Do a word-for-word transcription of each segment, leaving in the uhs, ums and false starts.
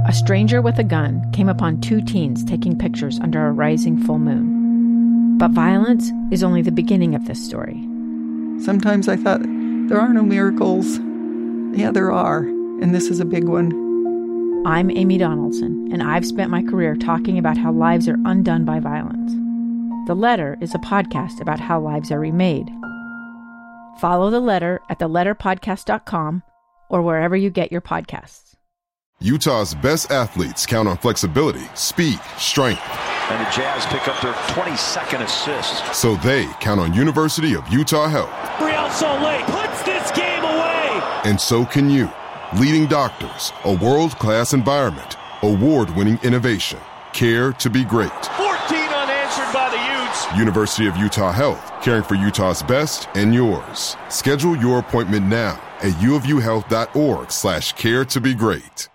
a stranger with a gun came upon two teens taking pictures under a rising full moon. But violence is only the beginning of this story. Sometimes I thought, there are no miracles. Yeah, there are, and this is a big one. I'm Amy Donaldson, and I've spent my career talking about how lives are undone by violence. The Letter is a podcast about how lives are remade. Follow The Letter at the letter podcast dot com or wherever you get your podcasts. Utah's best athletes count on flexibility, speed, strength. And the Jazz pick up their twenty-second assist. So they count on University of Utah Health. Real Salt Lake puts this game away. And so can you. Leading doctors, a world-class environment, award-winning innovation, care to be great. fourteen unanswered by the Utes. University of Utah Health, caring for Utah's best and yours. Schedule your appointment now at uofuhealth.org slash care to be great.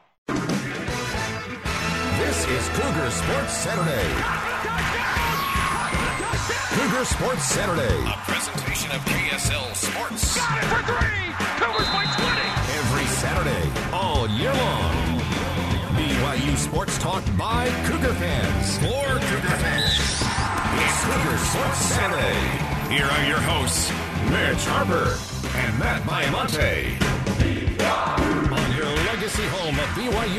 This is Cougar Sports Saturday. Cougar Sports Saturday. A presentation of K S L Sports. Got it for three. Cougars by twenty. Every Saturday, all year long. B Y U Sports Talk by Cougar fans. For Cougar fans. It's Cougar Sports Saturday. Here are your hosts, Mitch Harper and Matt Baiamonte. On your legacy home of B Y U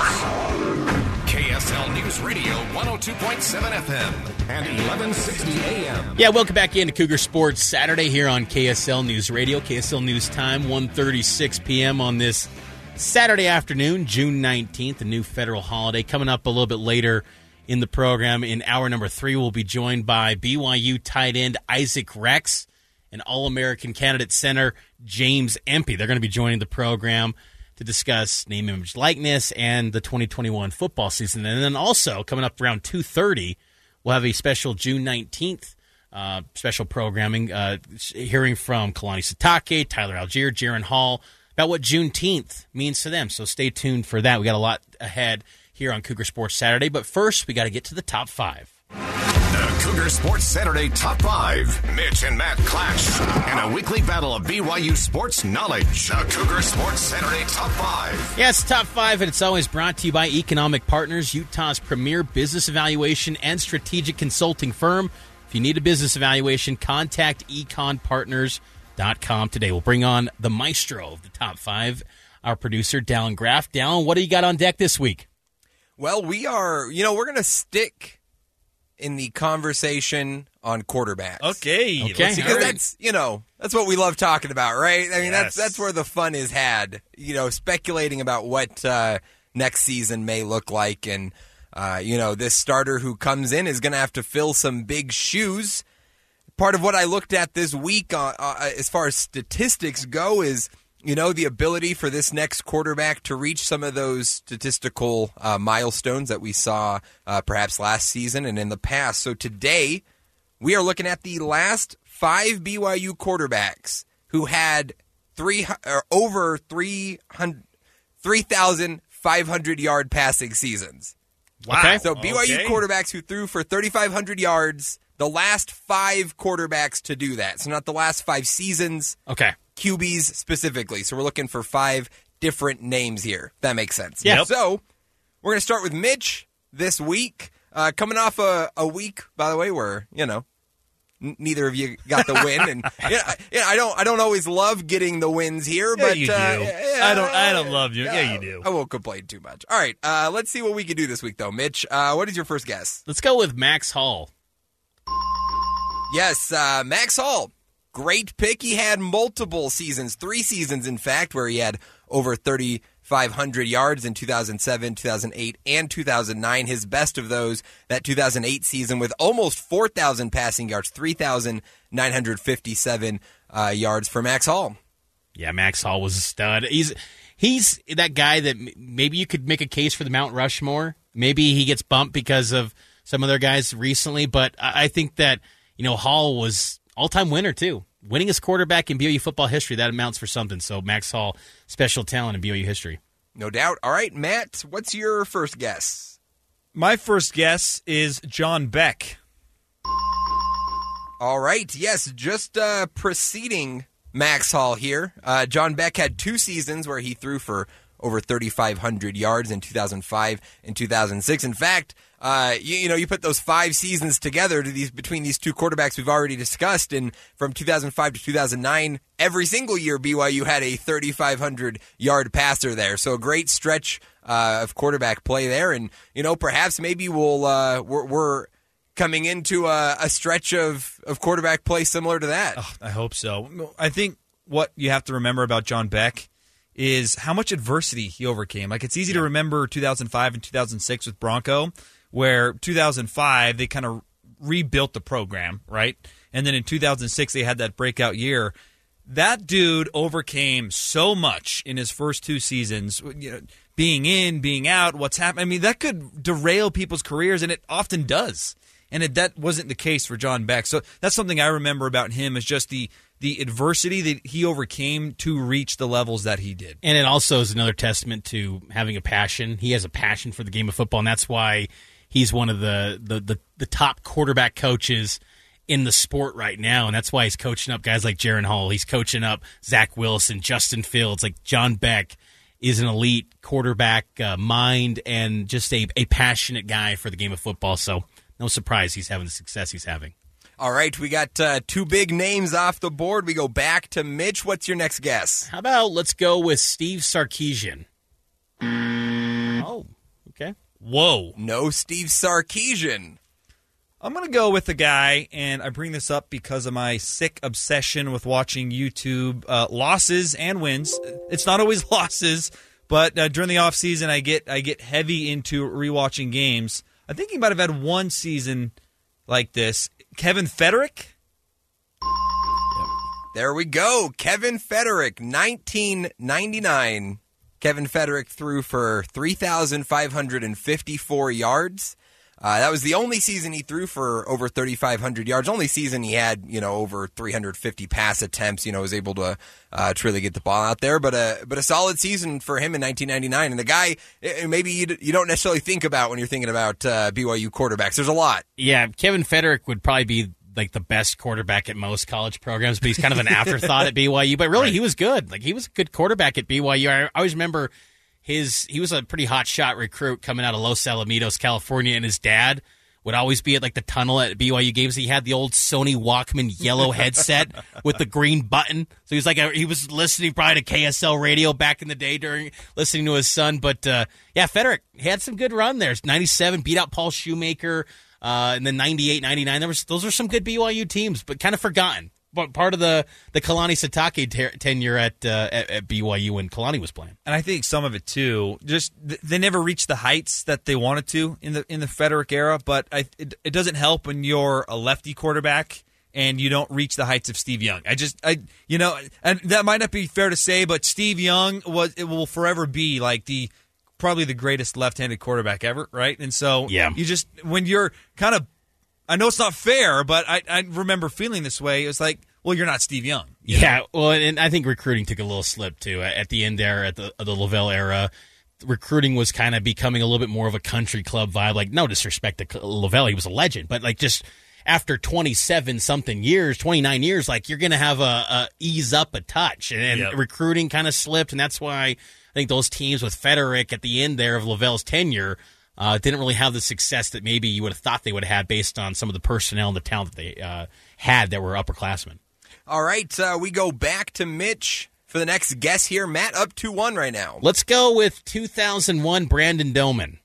Sports. K S L News Radio, one oh two point seven F M. And eleven sixty A M. Yeah, welcome back into Cougar Sports Saturday here on K S L News Radio. K S L News Time, one thirty-six p.m. on this Saturday afternoon, June nineteenth, a new federal holiday. Coming up a little bit later in the program, in hour number three, we'll be joined by B Y U tight end Isaac Rex and All-American candidate center James Empey. They're going to be joining the program to discuss name, image, likeness, and the twenty twenty-one football season. And then also, coming up around two thirty, we'll have a special June nineteenth uh, special programming, uh, hearing from Kalani Sitake, Tyler Algier, Jaron Hall, about what Juneteenth means to them. So stay tuned for that. We got a lot ahead here on Cougar Sports Saturday. But first, we got to get to the top five. The Cougar Sports Saturday Top five. Mitch and Matt clash in a weekly battle of B Y U sports knowledge. The Cougar Sports Saturday Top five. Yeah, it's Top five, and it's always brought to you by Economic Partners, Utah's premier business evaluation and strategic consulting firm. If you need a business evaluation, contact econ partners dot com today. We'll bring on the maestro of the Top five, our producer, Dallin Graff. Dallin, what do you got on deck this week? Well, we are, you know, we're going to stick in the conversation on quarterbacks. Okay. Okay. Because that's, you know, that's what we love talking about, right? I mean, Yes. that's that's where the fun is had, you know, speculating about what uh, next season may look like. And, uh, you know, this starter who comes in is going to have to fill some big shoes. Part of what I looked at this week uh, uh, as far as statistics go is, you know, the ability for this next quarterback to reach some of those statistical uh, milestones that we saw uh, perhaps last season and in the past. So today, we are looking at the last five B Y U quarterbacks who had three or over three thousand five hundred yard passing seasons. Wow. Okay. So B Y U Okay. quarterbacks who threw for thirty-five hundred yards, the last five quarterbacks to do that. So not the last five seasons. Okay. Q Bs specifically. So we're looking for five different names here. That makes sense. Yeah. So we're going to start with Mitch this week. Uh, coming off a, a week, by the way, where, you know, n- neither of you got the win. And yeah, I, yeah, I don't I don't always love getting the wins here, Yeah, but you do. uh, yeah, I don't. I don't love you. Yeah, you do. I won't complain too much. All right, uh, let's see what we can do this week, though. Mitch, uh, what is your first guess? Let's go with Max Hall. Yes, uh, Max Hall. Great pick. He had multiple seasons, three seasons, in fact, where he had over thirty-five hundred yards in two thousand seven, two thousand eight, and two thousand nine. His best of those, that two thousand eight season with almost four thousand passing yards, three thousand nine hundred fifty-seven uh, yards for Max Hall. Yeah, Max Hall was a stud. He's he's that guy that m- maybe you could make a case for the Mount Rushmore. Maybe he gets bumped because of some other guys recently, but I, I think that, you know, Hall was all-time winner, too. Winningest quarterback in B Y U football history, that amounts for something. So Max Hall, special talent in B Y U history. No doubt. All right, Matt, what's your first guess? My first guess is John Beck. All right, yes, just uh, preceding Max Hall here. Uh, John Beck had two seasons where he threw for over thirty-five hundred yards in two thousand five and two thousand six. In fact, uh, you, you know, you put those five seasons together to these between these two quarterbacks we've already discussed, and from two thousand five to two thousand nine, every single year B Y U had a thirty-five hundred yard passer there. So a great stretch uh, of quarterback play there, and you know, perhaps maybe we'll uh, we're, we're coming into a, a stretch of, of quarterback play similar to that. Oh, I hope so. I think what you have to remember about John Beck is how much adversity he overcame. Like, it's easy yeah. to remember two thousand five and two thousand six with Bronco, where two thousand five they kind of rebuilt the program, right? And then in two thousand six they had that breakout year. That dude overcame so much in his first two seasons, you know, being in, being out, what's happening. I mean, that could derail people's careers, and it often does. And it, that wasn't the case for John Beck. So that's something I remember about him, is just the the adversity that he overcame to reach the levels that he did. And it also is another testament to having a passion. He has a passion for the game of football, and that's why he's one of the the, the, the top quarterback coaches in the sport right now, and that's why he's coaching up guys like Jaron Hall. He's coaching up Zach Wilson, Justin Fields. Like, John Beck is an elite quarterback uh, mind and just a, a passionate guy for the game of football. So no surprise he's having the success he's having. All right, we got uh, two big names off the board. We go back to Mitch. What's your next guess? How about let's go with Steve Sarkisian? Oh, okay. Whoa. No Steve Sarkisian. I'm going to go with a guy, and I bring this up because of my sick obsession with watching YouTube uh, losses and wins. It's not always losses, but uh, during the offseason, I get I get heavy into rewatching games. I think he might have had one season like this. Kevin Federick? Yep. There we go. Kevin Federick, nineteen ninety-nine. Kevin Federick threw for three thousand five hundred fifty-four yards. Uh, that was the only season he threw for over thirty-five hundred yards. Only season he had, you know, over three hundred fifty pass attempts. You know, was able to uh, to really get the ball out there. But a but a solid season for him in nineteen ninety-nine. And the guy, maybe you, you don't necessarily think about when you're thinking about uh, B Y U quarterbacks. There's a lot. Yeah, Kevin Federick would probably be like the best quarterback at most college programs, but he's kind of an afterthought at B Y U. But really, right. he was good. Like, he was a good quarterback at B Y U. I always remember. His he was a pretty hot shot recruit coming out of Los Alamitos, California, and his dad would always be at like the tunnel at B Y U games. He had the old Sony Walkman yellow headset with the green button, so he was like a, he was listening probably to K S L radio back in the day during listening to his son. But uh, yeah, Federick had some good run there. ninety-seven beat out Paul Shoemaker, uh, and then ninety-eight, ninety-nine. There was those were some good B Y U teams, but kind of forgotten. But part of the the Kalani Sitake ter- tenure at, uh, at at B Y U when Kalani was playing, and I think some of it too. Just th- they never reached the heights that they wanted to in the in the Federick era. But I, it, it doesn't help when you're a lefty quarterback and you don't reach the heights of Steve Young. I just I you know, and that might not be fair to say, but Steve Young was it will forever be like the probably the greatest left-handed quarterback ever, right? And so yeah. you just when you're kind of I know it's not fair, but I, I remember feeling this way. It was like, well, you're not Steve Young. You yeah, know? well, and I think recruiting took a little slip, too. At the end there, at the, the Lavelle era, recruiting was kind of becoming a little bit more of a country club vibe. Like, no disrespect to Lavelle, he was a legend. But, like, just after twenty-seven-something years, twenty-nine years, like, you're going to have a, a ease up a touch. And, and yep. recruiting kind of slipped, and that's why I think those teams with Federick at the end there of Lavelle's tenure Uh, didn't really have the success that maybe you would have thought they would have had based on some of the personnel and the talent that they uh, had that were upperclassmen. All right, uh, we go back to Mitch for the next guess here. Matt, up two one right now. Let's go with two thousand one Brandon Doman.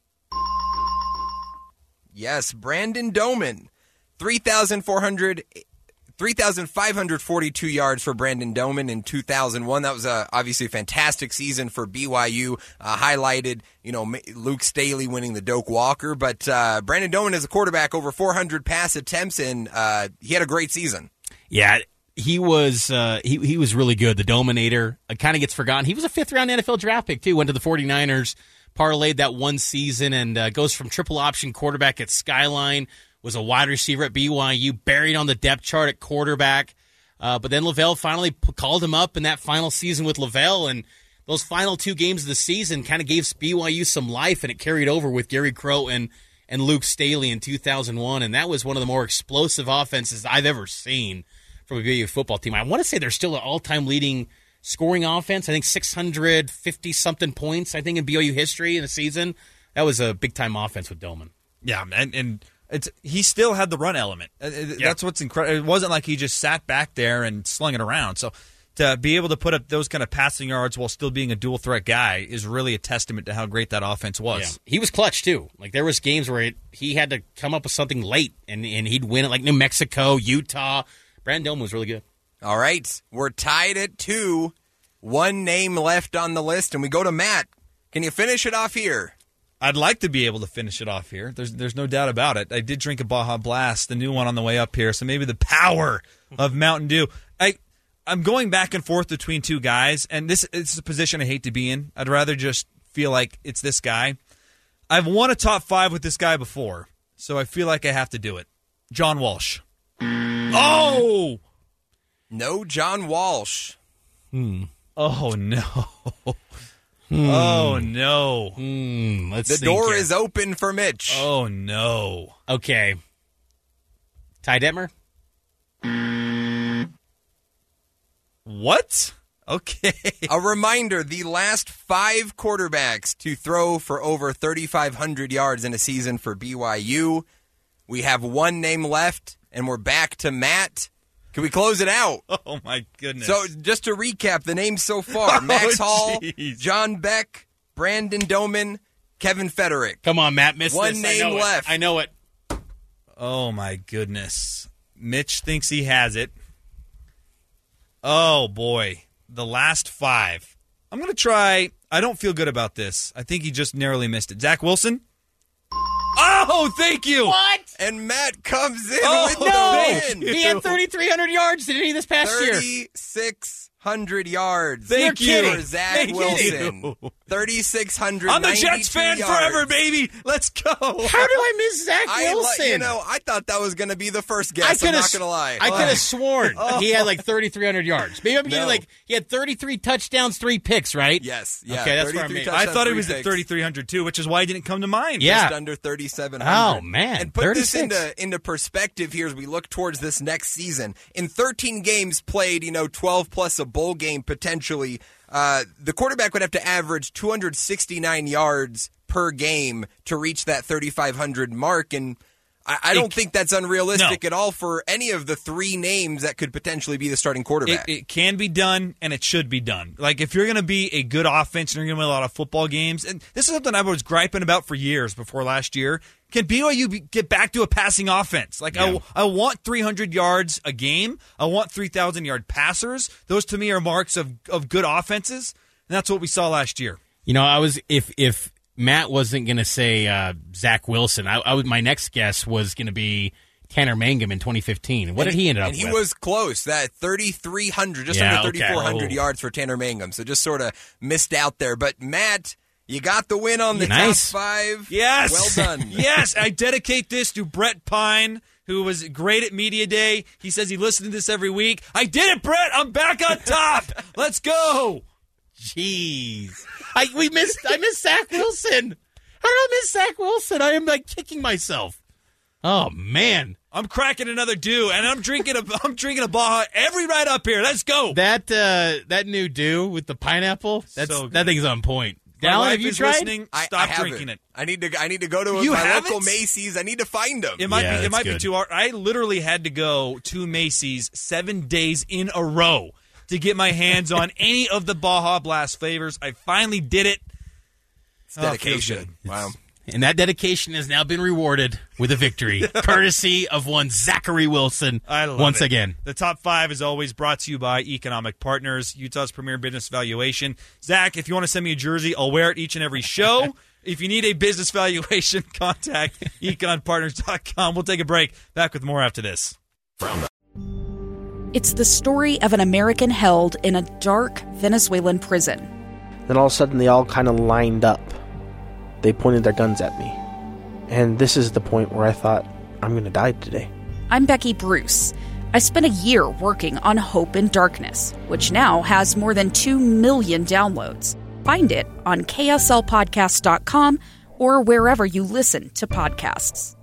Yes, Brandon Doman. three thousand four hundred three thousand five hundred forty-two yards for Brandon Doman in two thousand one. That was a, obviously a fantastic season for B Y U. Uh, highlighted, you know, Luke Staley winning the Doak Walker. But uh, Brandon Doman is a quarterback, over four hundred pass attempts, and uh, he had a great season. Yeah, he was uh, he he was really good. The Dominator uh, kind of gets forgotten. He was a fifth-round N F L draft pick, too. Went to the 49ers, parlayed that one season, and uh, goes from triple option quarterback at Skyline, was a wide receiver at B Y U, buried on the depth chart at quarterback. Uh, but then Lavelle finally p- called him up in that final season with Lavelle, and those final two games of the season kind of gave B Y U some life, and it carried over with Gary Crow and, and Luke Staley in two thousand one, and that was one of the more explosive offenses I've ever seen from a B Y U football team. I want to say they're still an all-time leading scoring offense. I think six hundred fifty-something points, I think, in B Y U history in a season. That was a big-time offense with Doman. Yeah, and, and it's he still had the run element. That's yeah. what's incredible. It wasn't like he just sat back there and slung it around. So to be able to put up those kind of passing yards while still being a dual-threat guy is really a testament to how great that offense was. Yeah. He was clutch, too. Like, there was games where it, he had to come up with something late, and, and he'd win it, like New Mexico, Utah. Brandon Doman was really good. All right, we're tied at two. One name left on the list, and we go to Matt. Can you finish it off here? I'd like to be able to finish it off here. There's there's no doubt about it. I did drink a Baja Blast, the new one on the way up here, so maybe the power of Mountain Dew. I, I'm going back and forth between two guys, and this, this is a position I hate to be in. I'd rather just feel like it's this guy. I've won a top five with this guy before, so I feel like I have to do it. John Walsh. Oh! No John Walsh. Hmm. Oh, no. Hmm. Oh, no. Hmm. Let's the see door here. is open for Mitch. Oh, no. Okay. Ty Detmer? What? Okay. A reminder, the last five quarterbacks to throw for over thirty-five hundred yards in a season for B Y U. We have one name left, and we're back to Matt. Can we close it out? Oh, my goodness. So, just to recap the names so far, Max oh, Hall, geez. John Beck, Brandon Doman, Kevin Federick. Come on, Matt. Miss One this. name I know left. It. I know it. Oh, my goodness. Mitch thinks he has it. Oh, boy. The last five. I'm going to try. I don't feel good about this. I think he just narrowly missed it. Zach Wilson? Oh, thank you. What? And Matt comes in Oh, with no. the win. He had thirty-three hundred yards, didn't he, this past year? thirty-six hundred yards. Thank You're you. For Zach Thank Wilson. you. thirty-six hundred. I'm a Jets fan yards. forever, baby. Let's go. How do I miss Zach I, Wilson? You know, I thought that was going to be the first I guess. I'm coulda- not going to lie. I Oh. could have sworn he had like thirty-three hundred yards. Maybe I'm getting No. like he had thirty-three touchdowns, three picks, right? Yes. Yeah. Okay, that's where I'm thirty-three at. I touchdowns, thought it three was at picks. thirty-three hundred too, which is why it didn't come to mind. Yeah. Just under thirty-seven hundred. Oh, man. And put thirty-six. this into into perspective here as we look towards this next season. In thirteen games played, you know, twelve plus a bowl game potentially, uh, the quarterback would have to average two hundred sixty-nine yards per game to reach that thirty-five hundred mark. And I, I don't It- think that's unrealistic no. at all for any of the three names that could potentially be the starting quarterback. It, it can be done, and it should be done. Like, if you're going to be a good offense and you're going to win a lot of football games, and this is something I was griping about for years before last year, can B Y U be, get back to a passing offense? Like, Yeah. I, I want three hundred yards a game. I want three thousand yard passers. Those, to me, are marks of, of good offenses, and that's what we saw last year. You know, I was if if Matt wasn't going to say uh, Zach Wilson, I, I would, my next guess was going to be Tanner Mangum in twenty fifteen. What And did he end up and with? he was close. That thirty-three hundred, just Yeah, under okay. thirty-four hundred Oh. yards for Tanner Mangum. So just sort of missed out there. But Matt, you got the win on the Nice. top five. Yes. Well done. Yes, I dedicate this to Brett Pine, who was great at Media Day. He says he listened to this every week. I did it, Brett. I'm back on top. Let's go. Jeez, I we missed. I missed Zach Wilson. How did I miss Zach Wilson? I am like kicking myself. Oh man, I'm cracking another dew, and I'm drinking a I'm drinking a Baja every ride up here. Let's go. that uh, that new dew with the pineapple. That's So good. that thing's on point. My Dallin, wife have you is tried? listening. I, Stop I haven't. drinking it. I need to. I need to go to You my haven't? local Macy's. I need to find them. It might Yeah, be. It that's might good. be too hard. I literally had to go to Macy's seven days in a row to get my hands on any of the Baja Blast flavors. I finally did it. It's Oh, it feels dedication. good. Wow. And that dedication has now been rewarded with a victory, courtesy of one Zachary Wilson. I love once it. again. The top five is always brought to you by Economic Partners, Utah's premier business valuation. Zach, if you want to send me a jersey, I'll wear it each and every show. If you need a business valuation, contact econ partners dot com. We'll take a break. Back with more after this. It's the story of an American held in a dark Venezuelan prison. Then all of a sudden they all kind of lined up. They pointed their guns at me. And this is the point where I thought, I'm going to die today. I'm Becky Bruce. I spent a year working on Hope in Darkness, which now has more than two million downloads. Find it on K S L podcast dot com or wherever you listen to podcasts.